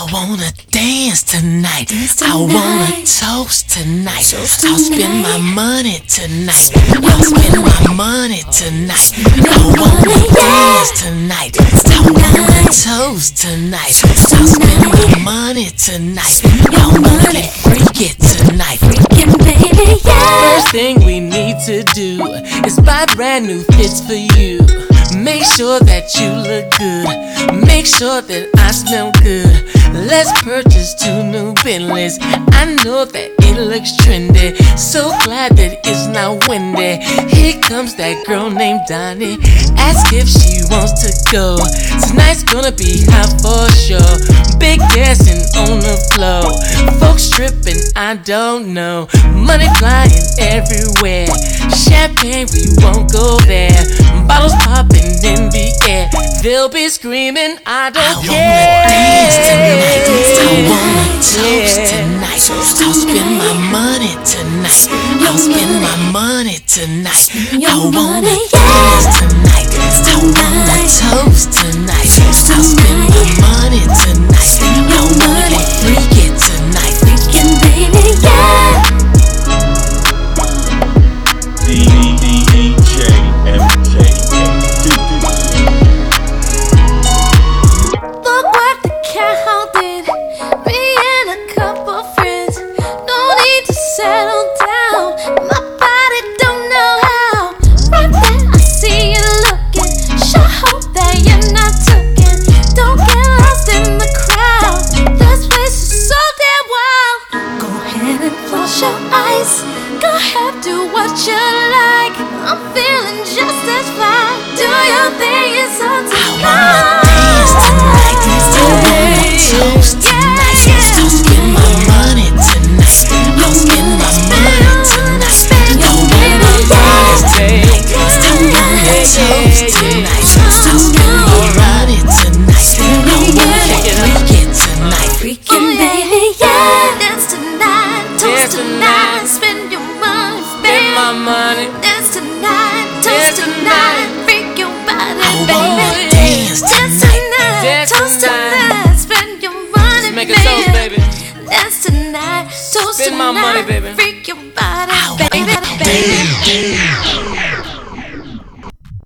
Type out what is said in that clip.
wanna dance tonight. I wanna toast tonight. I'll spend my money tonight. I'll spend my money tonight. I wanna dance tonight. I wanna toast tonight. I'll spend my money tonight. I wanna get freaky tonight. Baby, yeah. First thing we need to do is buy brand new fits for you. Make sure that you look good. Make sure that I smell good. Let's purchase 2 new Bentleys. I know that it looks trendy. So glad that it's not windy. Here comes that girl named Donnie. Ask if she wants to go. Tonight's gonna be hot for sure. Big dancing on the floor. Folks tripping, I don't know. Money flying everywhere. Champagne, we won't go there. Bottles popping in the air. They'll be screaming, I don't care. I wanna dance tonight. I wanna toast tonight. I'll spend my money tonight. I'll spend my money tonight. I wanna dance tonight. I wanna toast tonight. I'll spend my money tonight. I wanna get freaky tonight. Freaking baby, yeah. Look what the cat did. Me and a couple friends. No need to settle down. My body don't know how. Right there, I see you looking. Sure hope that you're not tooking. Don't get lost in the crowd. This place is so damn wild. Go ahead and close your eyes. Go ahead, do what you like. I'm feeling just as fine. Do your thing, it's on tonight. Toast tonight. I'll spend my money tonight. I'll spend my money tonight. I wanna dance tonight. I wanna toast tonight. I'll spend my money tonight. I wanna get freaky tonight. Freaking baby, yeah. Dance tonight, toast tonight. Spend your money, Spend my money. Dance tonight, toast tonight. Freak your body, I baby. wanna dance tonight. Dance toast tonight. Spend your money, Make a toast, baby. Dance tonight, toast Spend my money, baby.